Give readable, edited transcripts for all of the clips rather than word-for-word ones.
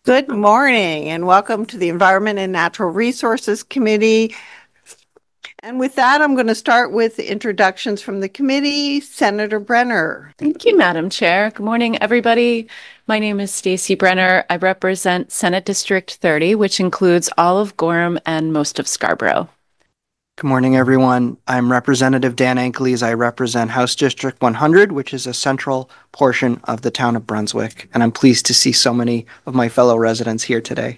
Good morning and welcome to the Environment and Natural Resources Committee. And with that, I'm going to start with the introductions from the committee. Senator Brenner. Thank you, Madam Chair. Good morning, everybody. My name is Stacy Brenner. I represent Senate District 30, which includes all of Gorham and most of Scarborough. Good morning, everyone. I'm Representative Dan Ankles. I represent House District 100, which is a central portion of the town of Brunswick, and I'm pleased to see so many of my fellow residents here today.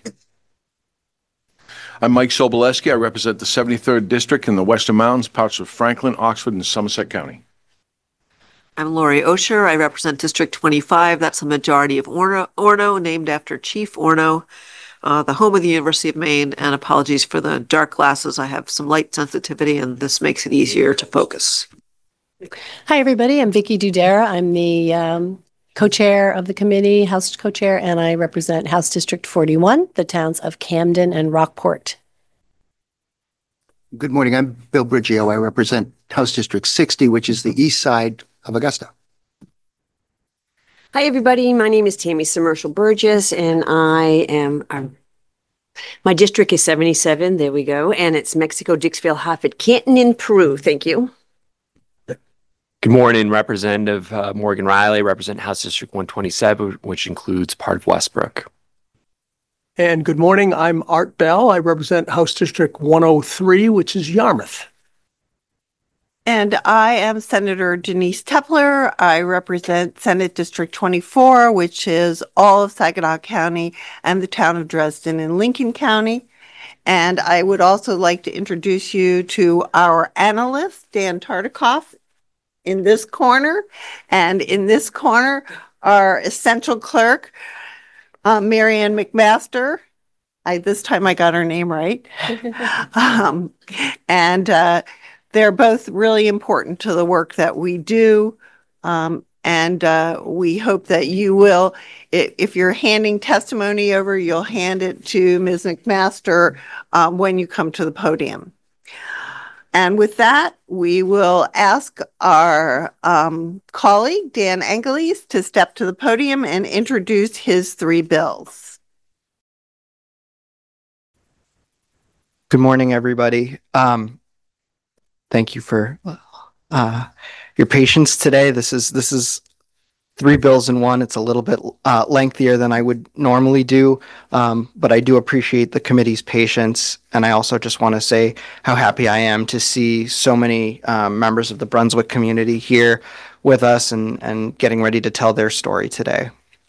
I'm Mike Soboleski. I represent the 73rd District in the Western Mountains, parts of Franklin, Oxford, and Somerset County. I'm Lori Osher. I represent District 25. That's a majority of Orono, named after Chief Orono, the home of the University of Maine. And apologies for the dark glasses. I have some light sensitivity, and this makes it easier to focus. Hi, everybody. I'm Vicki Dudera. I'm the co-chair of the committee, House co-chair, and I represent House District 41, the towns of Camden and Rockport. Good morning. I'm Bill Briggio. I represent House District 60, which is the east side of Augusta. Hi, everybody. My name is Tammy Somershall Burgess, and I am my district is 77. There we go. And it's Mexico, Dixville, Hartford, Canton in Peru. Thank you. Good morning, Representative Morgan Riley. Represent House District 127, which includes part of Westbrook. And good morning. I'm Art Bell. I represent House District 103, which is Yarmouth. And I am Senator Denise Tepler. I represent Senate District 24, which is all of Saginaw County and the town of Dresden in Lincoln County. And I would also like to introduce you to our analyst, Dan Tartikoff, in this corner. And in this corner, our essential clerk, Marianne McMaster. This time I got her name right. They're both really important to the work that we do. And we hope that you will, if you're handing testimony over, you'll hand it to Ms. McMaster when you come to the podium. And with that, we will ask our colleague, Dan Ankles, to step to the podium and introduce his three bills. Good morning, everybody. Thank you for your patience today. This is three bills in one. It's a little bit lengthier than I would normally do, but I do appreciate the committee's patience. And I also just want to say how happy I am to see so many members of the Brunswick community here with us and getting ready to tell their story today.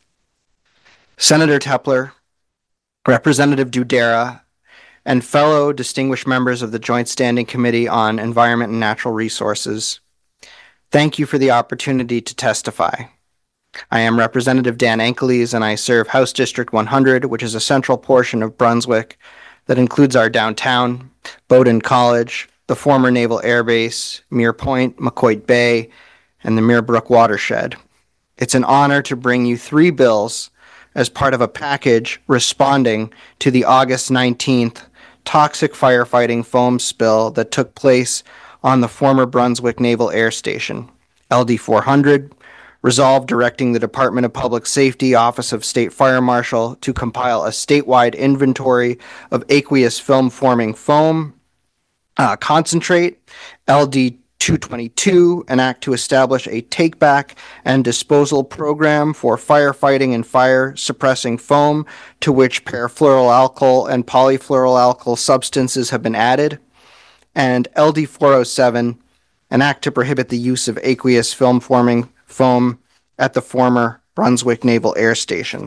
Senator Tepler, Representative Dudera, and fellow distinguished members of the Joint Standing Committee on Environment and Natural Resources, thank you for the opportunity to testify. I am Representative Dan Ankles, and I serve House District 100, which is a central portion of Brunswick that includes our downtown, Bowdoin College, the former Naval Air Base, Muir Point, McCoy Bay, and the Muir Brook watershed. It's an honor to bring you three bills as part of a package responding to the August 19th toxic firefighting foam spill that took place on the former Brunswick Naval Air Station. LD 400, resolved directing the Department of Public Safety, Office of State Fire Marshal to compile a statewide inventory of aqueous film-forming foam concentrate. LD 222, an act to establish a take-back and disposal program for firefighting and fire-suppressing foam to which perfluoroalkyl and polyfluoroalkyl substances have been added. And LD 407, an act to prohibit the use of aqueous film-forming foam at the former Brunswick Naval Air Station.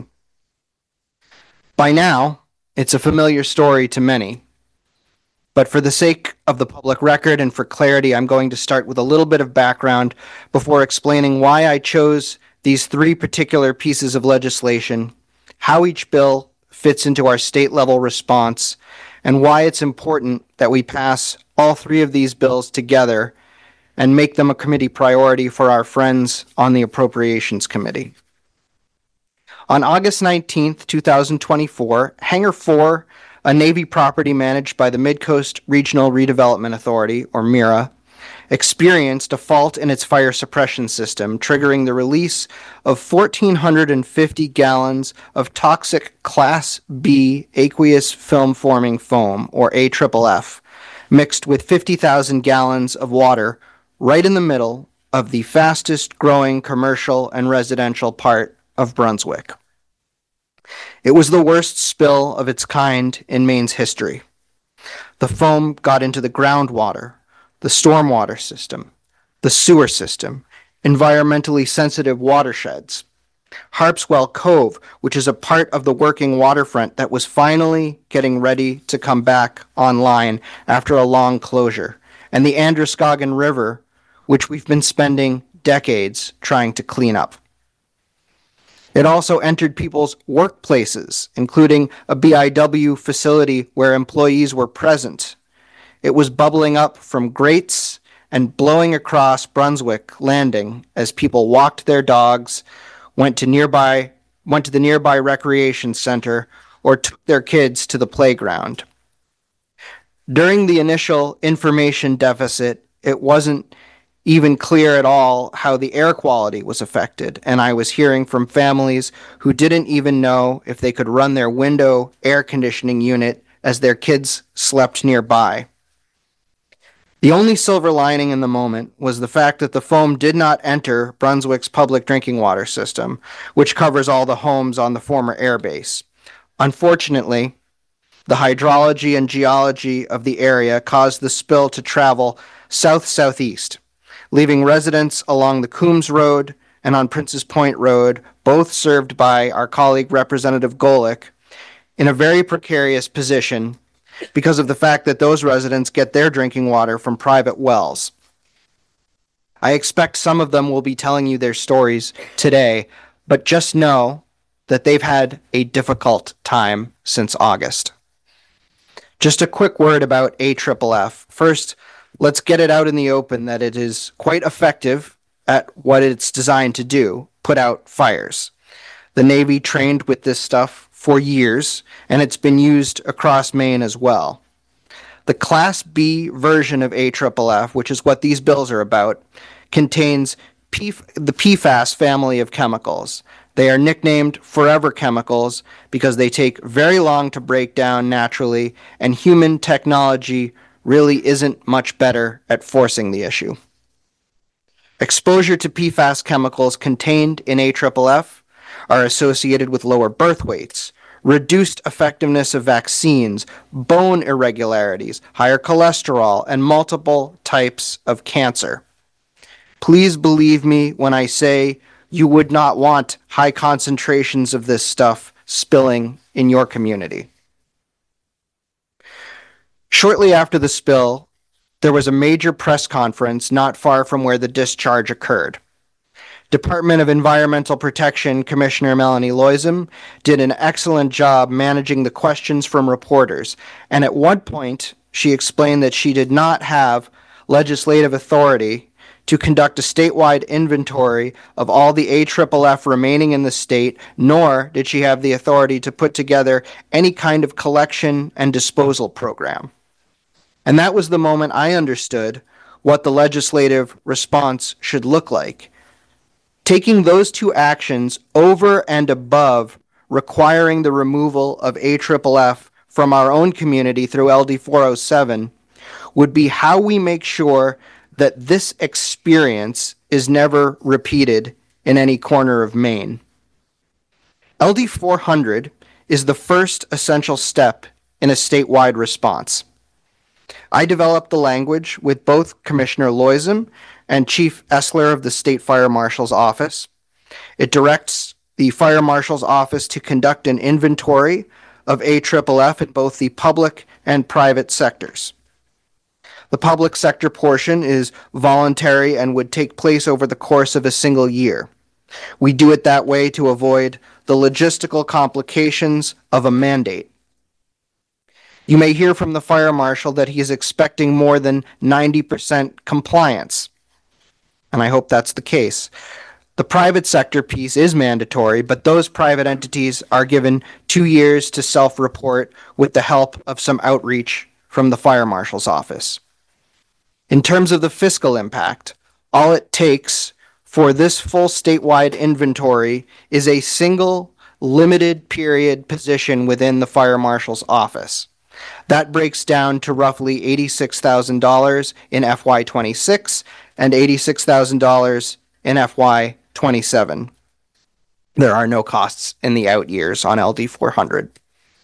By now, it's a familiar story to many. But for the sake of the public record and for clarity, I'm going to start with a little bit of background before explaining why I chose these three particular pieces of legislation, how each bill fits into our state-level response, and why it's important that we pass all three of these bills together and make them a committee priority for our friends on the Appropriations Committee. On August 19th, 2024, Hangar 4, a Navy property managed by the Midcoast Regional Redevelopment Authority, or MIRA, experienced a fault in its fire suppression system, triggering the release of 1,450 gallons of toxic Class B aqueous film-forming foam, or AFFF, mixed with 50,000 gallons of water right in the middle of the fastest growing commercial and residential part of Brunswick. It was the worst spill of its kind in Maine's history. The foam got into the groundwater, the stormwater system, the sewer system, environmentally sensitive watersheds. Harpswell Cove, which is a part of the working waterfront that was finally getting ready to come back online after a long closure, and the Androscoggin River, which we've been spending decades trying to clean up. It also entered people's workplaces, including a BIW facility where employees were present. It was bubbling up from grates and blowing across Brunswick Landing as people walked their dogs, went to the nearby recreation center, or took their kids to the playground. During the initial information deficit, it wasn't even clear at all how the air quality was affected, and I was hearing from families who didn't even know if they could run their window air conditioning unit as their kids slept nearby. The only silver lining in the moment was the fact that the foam did not enter Brunswick's public drinking water system, which covers all the homes on the former airbase. Unfortunately, the hydrology and geology of the area caused the spill to travel south-southeast, leaving residents along the Coombs Road and on Princes Point Road, both served by our colleague Representative Golick, in a very precarious position because of the fact that those residents get their drinking water from private wells. I expect some of them will be telling you their stories today, but just know that they've had a difficult time since August. Just a quick word about AFFF. First, let's get it out in the open that it is quite effective at what it's designed to do, put out fires. The Navy trained with this stuff for years, and it's been used across Maine as well. The Class B version of AFFF, which is what these bills are about, contains the PFAS family of chemicals. They are nicknamed forever chemicals because they take very long to break down naturally, and human technology really isn't much better at forcing the issue. Exposure to PFAS chemicals contained in AFFF are associated with lower birth weights, reduced effectiveness of vaccines, bone irregularities, higher cholesterol, and multiple types of cancer. Please believe me when I say you would not want high concentrations of this stuff spilling in your community. Shortly after the spill, there was a major press conference not far from where the discharge occurred. Department of Environmental Protection Commissioner Melanie Loisem did an excellent job managing the questions from reporters, and at one point she explained that she did not have legislative authority to conduct a statewide inventory of all the AFFF remaining in the state, nor did she have the authority to put together any kind of collection and disposal program. And that was the moment I understood what the legislative response should look like. Taking those two actions over and above requiring the removal of AFFF from our own community through LD 407 would be how we make sure that this experience is never repeated in any corner of Maine. LD 400 is the first essential step in a statewide response. I developed the language with both Commissioner Loisem and Chief Essler of the State Fire Marshal's Office. It directs the Fire Marshal's Office to conduct an inventory of AFFF in both the public and private sectors. The public sector portion is voluntary and would take place over the course of a single year. We do it that way to avoid the logistical complications of a mandate. You may hear from the fire marshal that he is expecting more than 90% compliance, and I hope that's the case. The private sector piece is mandatory, but those private entities are given 2 years to self-report with the help of some outreach from the fire marshal's office. In terms of the fiscal impact, all it takes for this full statewide inventory is a single limited period position within the fire marshal's office. That breaks down to roughly $86,000 in FY26 and $86,000 in FY27. There are no costs in the out years on LD 400.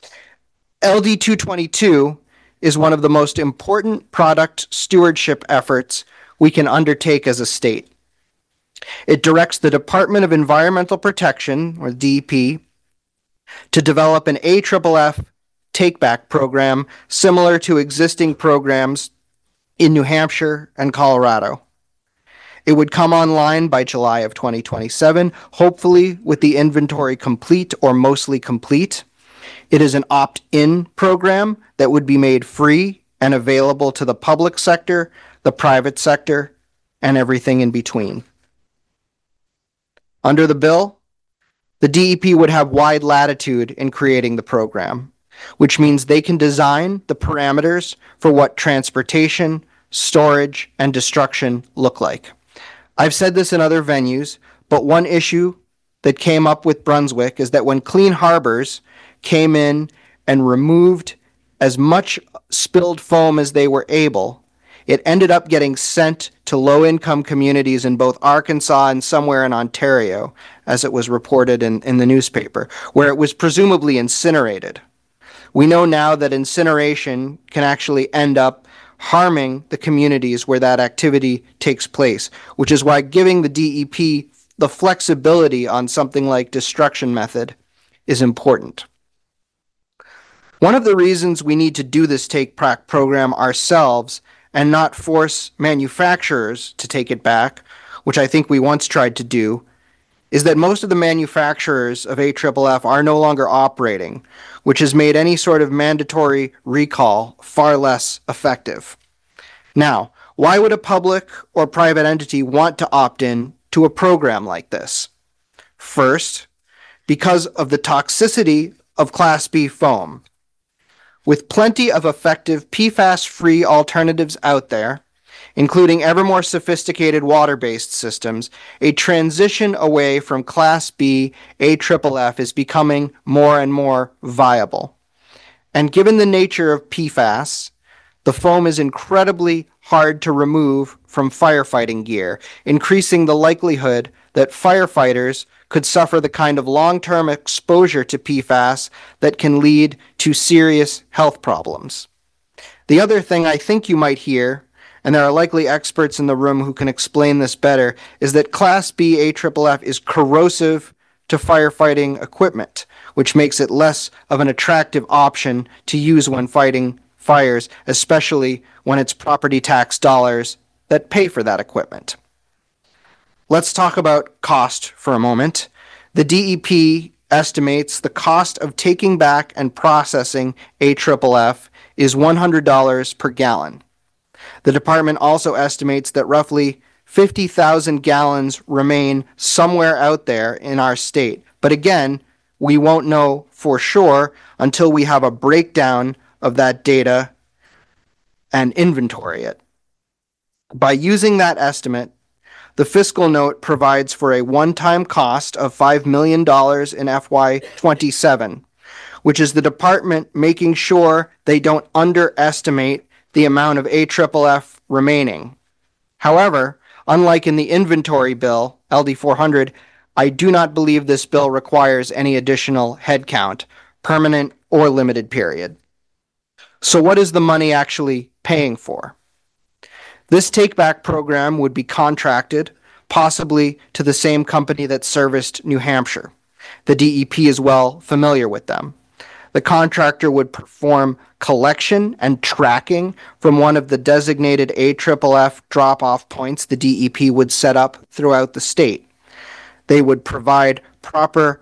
LD 222 is one of the most important product stewardship efforts we can undertake as a state. It directs the Department of Environmental Protection, or DEP, to develop an AFFF take-back program similar to existing programs in New Hampshire and Colorado. It would come online by July of 2027, hopefully with the inventory complete or mostly complete. It is an opt-in program that would be made free and available to the public sector, the private sector, and everything in between. Under the bill, the DEP would have wide latitude in creating the program, which means they can design the parameters for what transportation, storage, and destruction look like. I've said this in other venues, but one issue that came up with Brunswick is that when Clean Harbors came in and removed as much spilled foam as they were able, it ended up getting sent to low-income communities in both Arkansas and somewhere in Ontario, as it was reported in the newspaper, where it was presumably incinerated. We know now that incineration can actually end up harming the communities where that activity takes place, which is why giving the DEP the flexibility on something like destruction method is important. One of the reasons we need to do this take-back program ourselves and not force manufacturers to take it back, which I think we once tried to do, is that most of the manufacturers of AFFF are no longer operating, which has made any sort of mandatory recall far less effective. Now, why would a public or private entity want to opt in to a program like this? First, because of the toxicity of Class B foam. With plenty of effective PFAS-free alternatives out there, including ever more sophisticated water-based systems, a transition away from Class B AFFF is becoming more and more viable. And given the nature of PFAS, the foam is incredibly hard to remove from firefighting gear, increasing the likelihood that firefighters could suffer the kind of long-term exposure to PFAS that can lead to serious health problems. The other thing I think you might hear, and there are likely experts in the room who can explain this better, is that Class B AFFF is corrosive to firefighting equipment, which makes it less of an attractive option to use when fighting fires, especially when it's property tax dollars that pay for that equipment. Let's talk about cost for a moment. The DEP estimates the cost of taking back and processing AFFF is $100 per gallon. The department also estimates that roughly 50,000 gallons remain somewhere out there in our state. But again, we won't know for sure until we have a breakdown of that data and inventory it. By using that estimate, the fiscal note provides for a one-time cost of $5 million in FY27, which is the department making sure they don't underestimate the amount of AFFF remaining. However, unlike in the inventory bill, LD 400, I do not believe this bill requires any additional headcount, permanent or limited period. So what is the money actually paying for? This take-back program would be contracted, possibly to the same company that serviced New Hampshire. The DEP is well familiar with them. The contractor would perform collection and tracking from one of the designated AFFF drop-off points the DEP would set up throughout the state. They would provide proper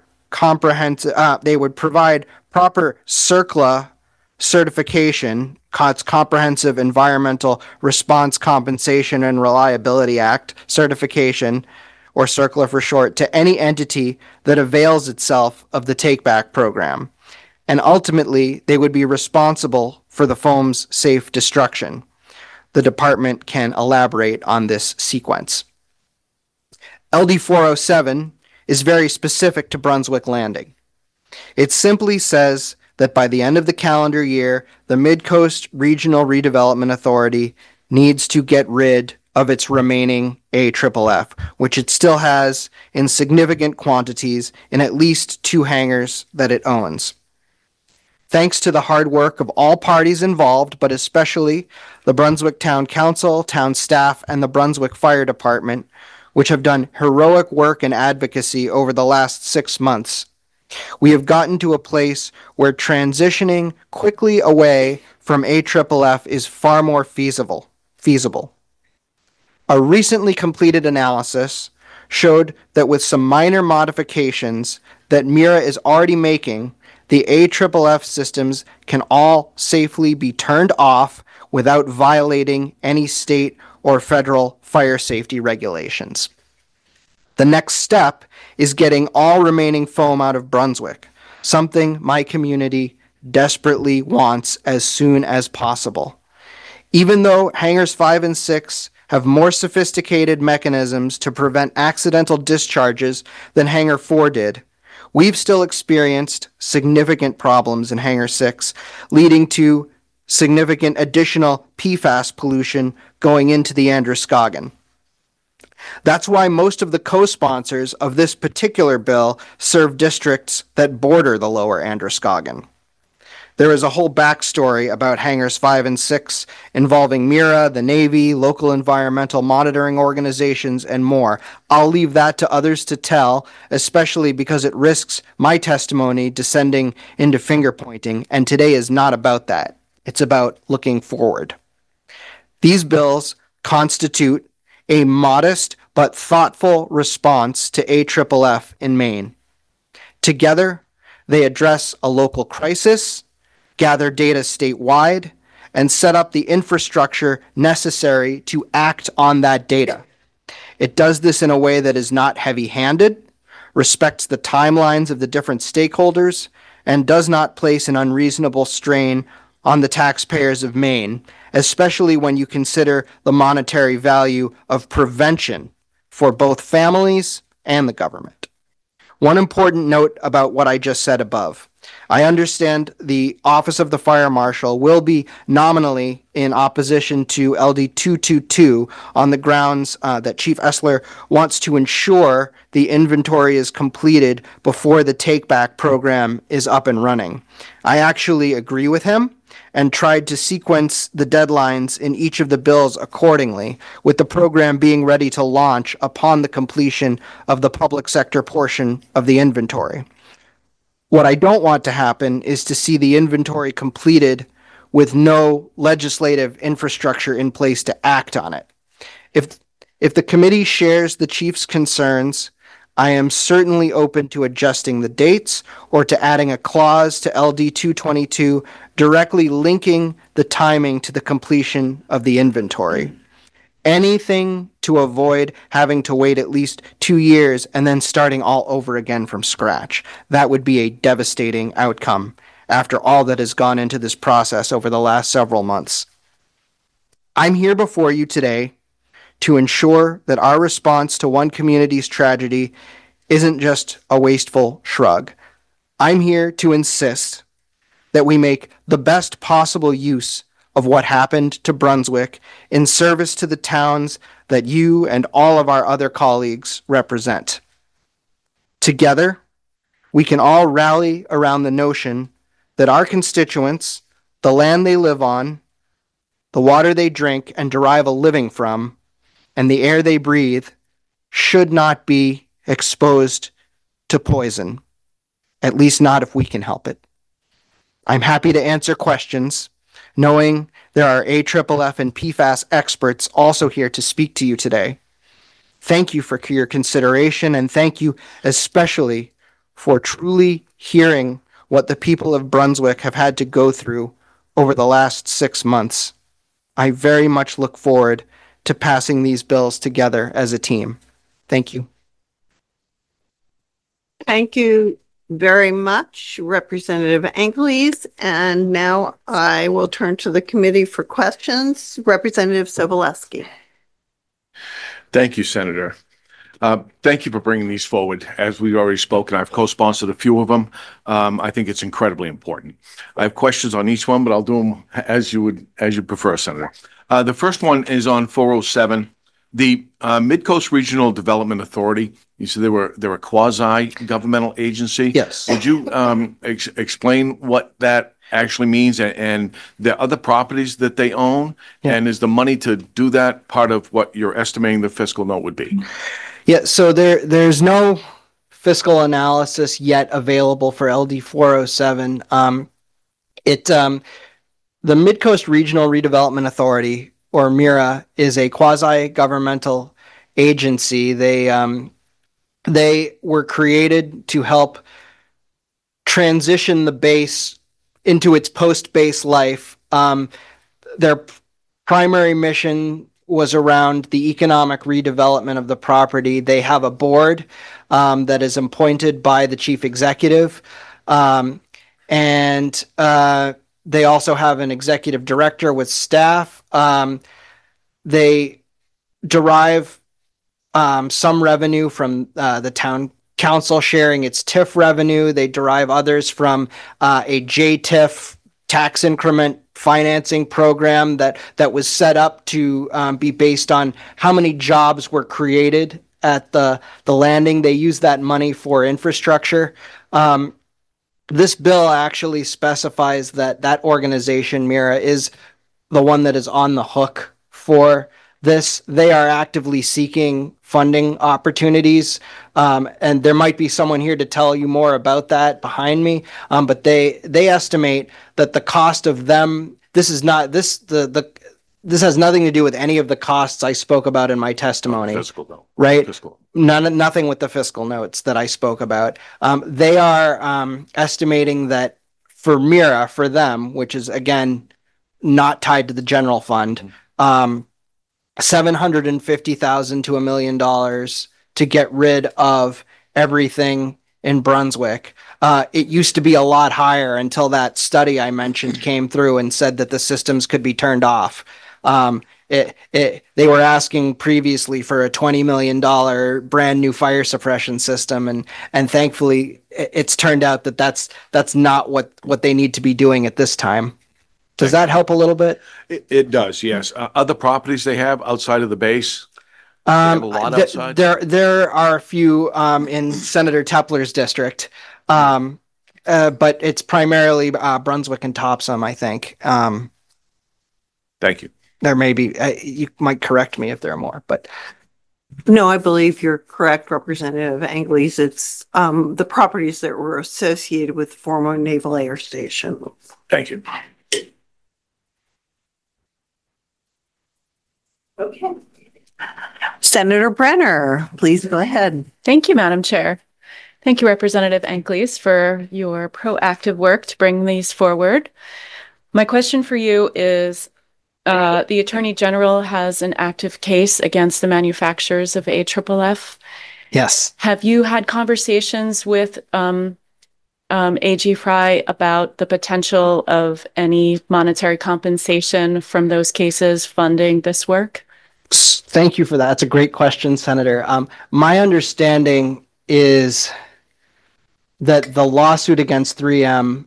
CERCLA certification, Comprehensive Environmental Response Compensation and Reliability Act certification, or CERCLA for short, to any entity that avails itself of the take-back program. And ultimately, they would be responsible for the foam's safe destruction. the department can elaborate on this sequence. LD 407 is very specific to Brunswick Landing. It simply says that by the end of the calendar year, the Midcoast Regional Redevelopment Authority needs to get rid of its remaining AFFF, which it still has in significant quantities in at least 2 hangars that it owns. Thanks to the hard work of all parties involved, but especially the Brunswick Town Council, town staff, and the Brunswick Fire Department, which have done heroic work and advocacy over the last 6 months, we have gotten to a place where transitioning quickly away from AFFF is far more feasible. A recently completed analysis showed that with some minor modifications that Mira is already making, the AFFF systems can all safely be turned off without violating any state or federal fire safety regulations. The next step is getting all remaining foam out of Brunswick, something my community desperately wants as soon as possible. Even though hangars 5 and 6 have more sophisticated mechanisms to prevent accidental discharges than hangar 4 did, we've still experienced significant problems in hangar 6, leading to significant additional PFAS pollution going into the Androscoggin. That's why most of the co-sponsors of this particular bill serve districts that border the lower Androscoggin. There is a whole backstory about hangars 5 and 6 involving Mira, the Navy, local environmental monitoring organizations, and more. I'll leave that to others to tell, especially because it risks my testimony descending into finger pointing, and today is not about that. It's about looking forward. These bills constitute a modest but thoughtful response to AFFF in Maine. Together, they address a local crisis, gather data statewide, and set up the infrastructure necessary to act on that data. It does this in a way that is not heavy-handed, respects the timelines of the different stakeholders, and does not place an unreasonable strain on the taxpayers of Maine, especially when you consider the monetary value of prevention for both families and the government. One important note about what I just said above. I understand the Office of the Fire Marshal will be nominally in opposition to LD 222 on the grounds that Chief Essler wants to ensure the inventory is completed before the take-back program is up and running. I actually agree with him and tried to sequence the deadlines in each of the bills accordingly, with the program being ready to launch upon the completion of the public sector portion of the inventory. What I don't want to happen is to see the inventory completed with no legislative infrastructure in place to act on it. If the committee shares the chief's concerns, I am certainly open to adjusting the dates or to adding a clause to LD 222 directly linking the timing to the completion of the inventory. Anything to avoid having to wait at least 2 years and then starting all over again from scratch. That would be a devastating outcome after all that has gone into this process over the last several months. I'm here before you today to ensure that our response to one community's tragedy isn't just a wasteful shrug. I'm here to insist that we make the best possible use of what happened to Brunswick in service to the towns that you and all of our other colleagues represent. Together, we can all rally around the notion that our constituents, the land they live on, the water they drink and derive a living from, and the air they breathe should not be exposed to poison, at least not if we can help it. I'm happy to answer questions, knowing there are AFFF and PFAS experts also here to speak to you today. Thank you for your consideration, and thank you especially for truly hearing what the people of Brunswick have had to go through over the last 6 months. I very much look forward to passing these bills together as a team. Thank you. Thank you, very much, Representative Angeles. And now I will turn to the committee for questions. Representative Sobolewski. Thank you, Senator. Thank you for bringing these forward. As we've already spoken, I've co-sponsored a few of them. I think it's incredibly important. I have questions on each one, but I'll do them as you prefer, Senator. The first one is on 407. The Midcoast Regional Development Authority, you said they were a quasi-governmental agency. Yes. Would you explain what that actually means and the other properties that they own? Yeah. And is the money to do that part of what you're estimating the fiscal note would be? Yeah, so there's no fiscal analysis yet available for LD 407. The Midcoast Regional Redevelopment Authority, or MIRA, is a quasi-governmental agency. They were created to help transition the base into its post-base life. Their primary mission was around the economic redevelopment of the property. They have a board that is appointed by the chief executive. And they also have an executive director with staff. They derive some revenue from the town council sharing its TIF revenue. They derive others from a JTIF tax increment financing program that was set up to be based on how many jobs were created at the landing. They use that money for infrastructure. This bill actually specifies that organization, MIRA, is the one that is on the hook for this. They are actively seeking funding opportunities, and there might be someone here to tell you more about that behind me. But they estimate that the cost of them. This has nothing to do with any of the costs I spoke about in my testimony. Fiscal note. Right? Fiscal. Nothing with the fiscal notes that I spoke about. They are estimating that for MIRA, for them, which is again not tied to the general fund, $750,000 to $1 million to get rid of everything in Brunswick. It used to be a lot higher until that study I mentioned came through and said that the systems could be turned off. They were asking previously for a $20 million brand new fire suppression system, and thankfully it's turned out that that's not what they need to be doing at this time. Does that help a little bit? It does, yes. Other properties they have outside of the base? They have a lot outside? There are a few in Senator Tepler's district, but it's primarily Brunswick and Topsom, I think. Thank you. There may be, you might correct me if there are more, but. No, I believe you're correct, Representative Angeles. It's the properties that were associated with former Naval Air Station. Thank you. Okay. Senator Brenner, please go ahead. Thank you, Madam Chair. Thank you, Representative Angeles, for your proactive work to bring these forward. My question for you is, the Attorney General has an active case against the manufacturers of AFFF. Yes. Have you had conversations with AG Fry about the potential of any monetary compensation from those cases funding this work? Thank you for that. That's a great question, Senator. My understanding is that the lawsuit against 3M,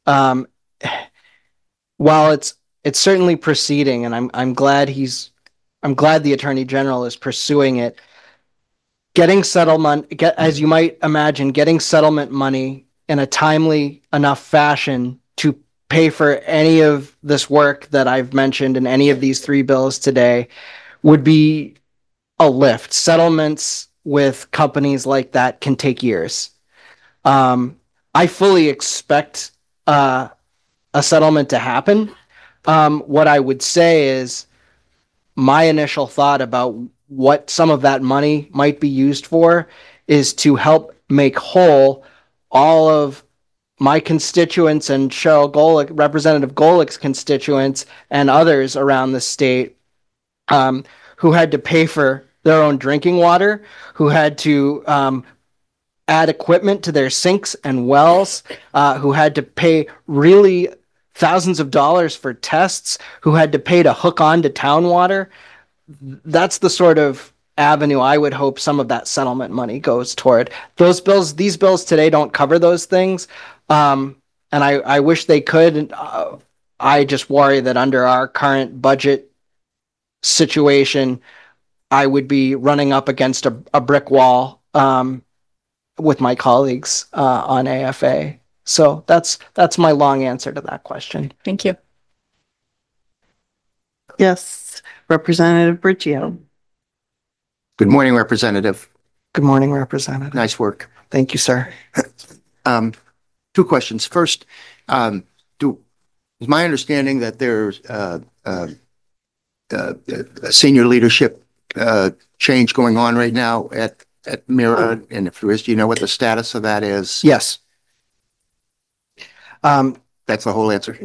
while it's certainly proceeding, and I'm glad the Attorney General is pursuing it. Getting settlement, as you might imagine, getting settlement money in a timely enough fashion to pay for any of this work that I've mentioned in any of these three bills today would be a lift. Settlements with companies like that can take years. I fully expect a settlement to happen. What I would say is my initial thought about what some of that money might be used for is to help make whole all of my constituents and Cheryl Golick, Representative Golick's constituents and others around the state who had to pay for their own drinking water, who had to add equipment to their sinks and wells, who had to pay really thousands of dollars for tests, who had to pay to hook on to town water. That's the sort of avenue I would hope some of that settlement money goes toward. These bills today don't cover those things. And I wish they could. And I just worry that under our current budget situation, I would be running up against a brick wall with my colleagues on AFA. So that's my long answer to that question. Thank you. Yes, Representative Brigio. Good morning, Representative. Good morning, Representative. Nice work. Thank you, sir. Two questions. First, is my understanding that there's a senior leadership change going on right now at Mira? And if there is, do you know what the status of that is? Yes. That's the whole answer.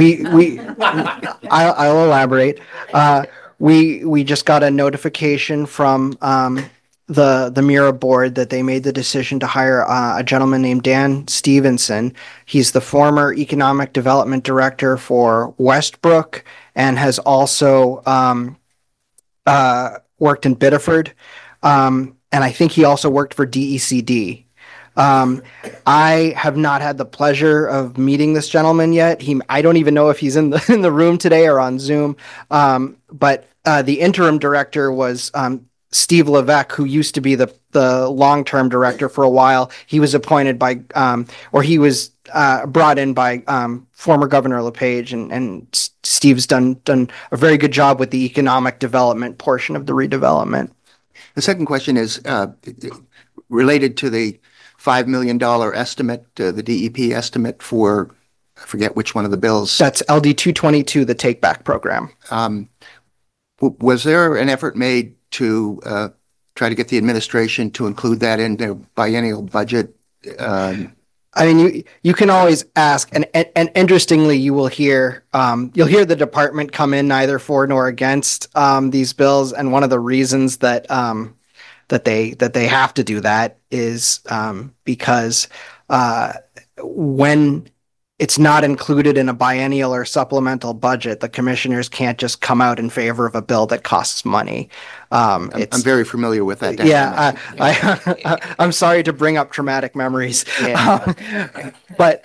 I'll elaborate. We just got a notification from the Mira board that they made the decision to hire a gentleman named Dan Stevenson. He's the former economic development director for Westbrook and has also worked in Biddeford. And I think he also worked for DECD. I have not had the pleasure of meeting this gentleman yet. I don't even know if he's in the room today or on Zoom. But the interim director was Steve Levesque, who used to be the long-term director for a while. He was appointed by, or he was brought in by former Governor LePage, and Steve's done a very good job with the economic development portion of the redevelopment. The second question is related to the $5 million estimate, the DEP estimate for, I forget which one of the bills. That's LD 222, the Take Back program. Was there an effort made to try to get the administration to include that in their biennial budget? I mean, you can always ask, and interestingly, you'll hear the department come in neither for nor against these bills, and one of the reasons that they have to do that is because when it's not included in a biennial or supplemental budget, the commissioners can't just come out in favor of a bill that costs money. I'm very familiar with that. Yeah, I'm sorry to bring up traumatic memories. Yeah. But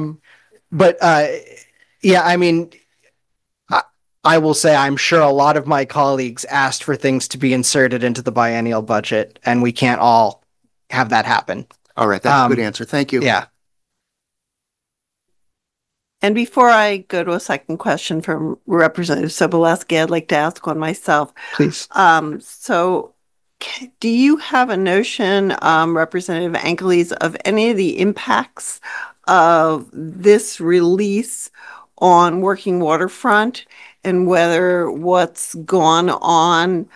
yeah, I mean, I will say I'm sure a lot of my colleagues asked for things to be inserted into the biennial budget, and we can't all have that happen. All right, that's a good answer. Thank you. Yeah. And before I go to a second question from Representative Sobolewski, I'd like to ask one myself. Please. So do you have a notion, Representative Angeles, of any of the impacts of this release on working waterfront and whether what's gone on,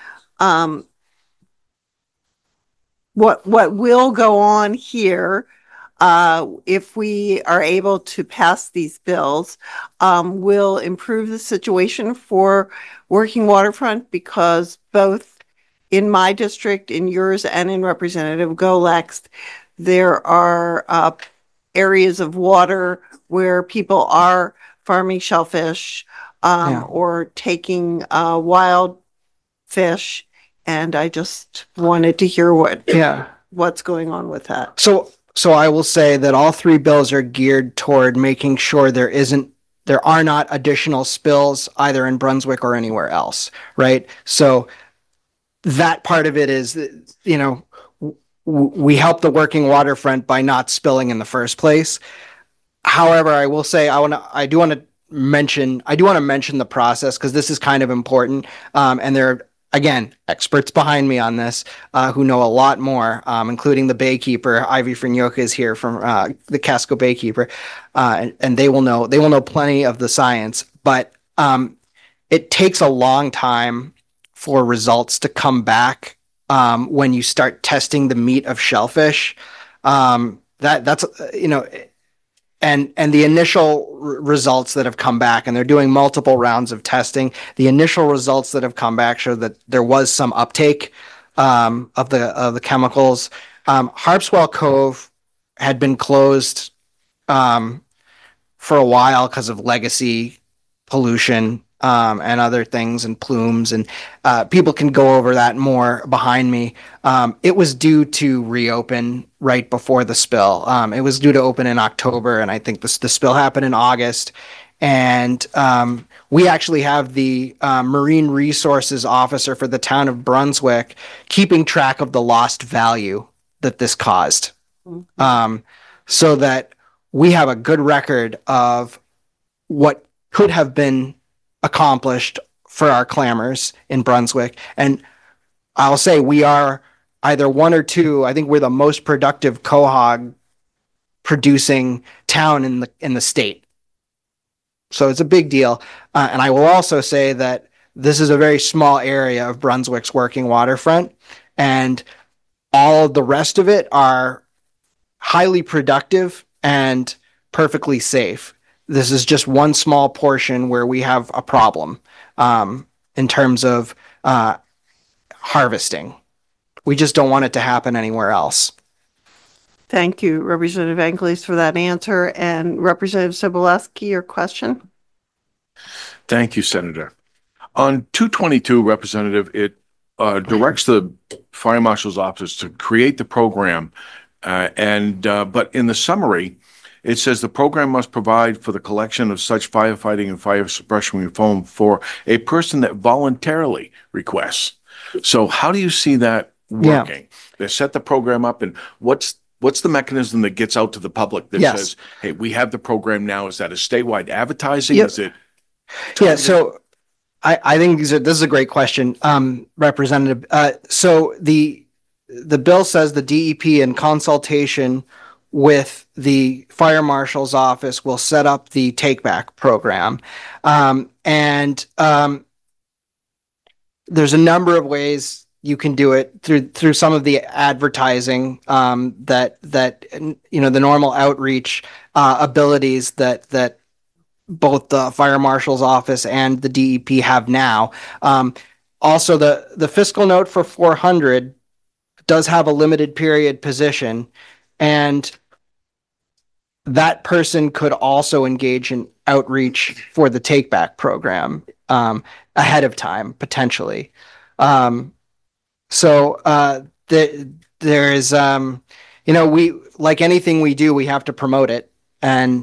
what will go on here if we are able to pass these bills, will improve the situation for working waterfront? Because both in my district, in yours, and in Representative Golek's, there are areas of water where people are farming shellfish or taking wild fish. And I just wanted to hear what's going on with that. So I will say that all three bills are geared toward making sure there are not additional spills either in Brunswick or anywhere else, right? So that part of it is, we help the working waterfront by not spilling in the first place. However, I will say I do want to mention the process because this is kind of important, and there are, again, experts behind me on this who know a lot more, including the baykeeper. Ivy Frignoka is here from the Casco Baykeeper, and they will know plenty of the science. But it takes a long time for results to come back when you start testing the meat of shellfish. That's And the initial results that have come back, and they're doing multiple rounds of testing, the initial results that have come back show that there was some uptake of the chemicals. Harpswell Cove had been closed for a while because of legacy pollution and other things and plumes, and people can go over that more behind me. It was due to reopen right before the spill. It was due to open in October, and I think the spill happened in August. And we actually have the Marine Resources Officer for the town of Brunswick keeping track of the lost value that this caused, so that we have a good record of what could have been accomplished for our clammers in Brunswick. And I'll say we are either one or two. I think we're the most productive quahog producing town in the state. So it's a big deal. And I will also say that this is a very small area of Brunswick's working waterfront, and all of the rest of it are highly productive and perfectly safe. This is just one small portion where we have a problem in terms of harvesting. We just don't want it to happen anywhere else. Thank you, Representative Angeles, for that answer. And Representative Sobolewski, your question? Thank you, Senator. On 222, Representative, it directs the Fire Marshal's Office to create the program, but in the summary, it says the program must provide for the collection of such firefighting and fire suppression foam for a person that voluntarily requests. So how do you see that working? They set the program up, and what's the mechanism that gets out to the public that says, hey, we have the program now? Is that a statewide advertising? Is it? So I think this is a great question, Representative. So the bill says the DEP, in consultation with the Fire Marshal's Office, will set up the Take Back program. And there's a number of ways you can do it through some of the advertising that the normal outreach abilities that both the Fire Marshal's Office and the DEP have now. Also, the fiscal note for 400 does have a limited period position, and that person could also engage in outreach for the Take Back program ahead of time, potentially. There is, we, like anything we do, we have to promote it. And,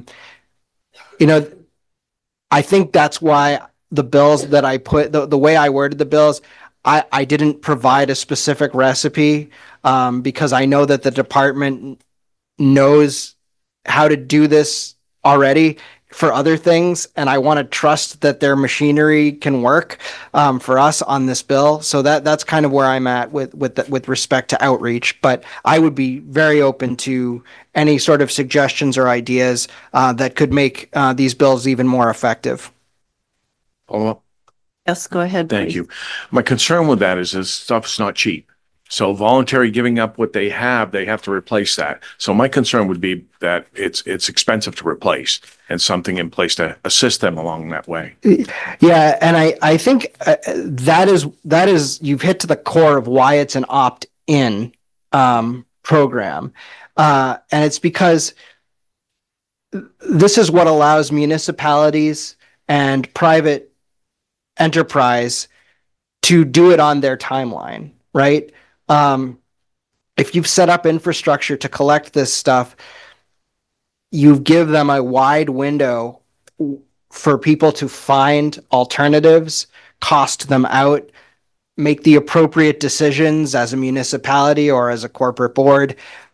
I think that's why the bills that I put, the way I worded the bills, I didn't provide a specific recipe because I know that the department knows how to do this already for other things, and I want to trust that their machinery can work for us on this bill. So that's kind of where I'm at with respect to outreach. But I would be very open to any sort of suggestions or ideas that could make these bills even more effective. Follow up? Yes, go ahead. Thank please. you. My concern with that is this stuff's not cheap. So voluntary giving up what they have to replace that. So my concern would be that it's expensive to replace, and something in place to assist them along that way. Yeah, and I think that is you've hit to the core of why it's an opt-in program, and it's because this is what allows municipalities and private enterprise to do it on their timeline, right? If you've set up infrastructure to collect this stuff, you give them a wide window for people to find alternatives, cost them out, make the appropriate decisions as a municipality or as a corporate board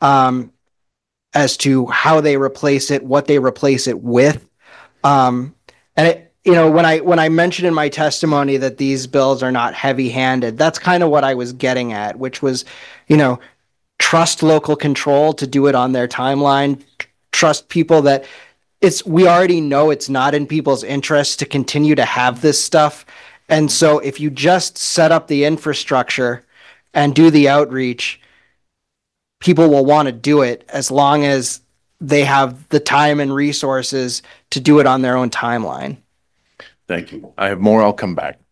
as to how they replace it, what they replace it with. And when I mentioned in my testimony that these bills are not heavy-handed, that's kind of what I was getting at, which was, trust local control to do it on their timeline, trust people that we already know it's not in people's interest to continue to have this stuff. And so if you just set up the infrastructure and do the outreach, people will want to do it as long as they have the time and resources to do it on their own timeline. Thank you. I have more. I'll come back.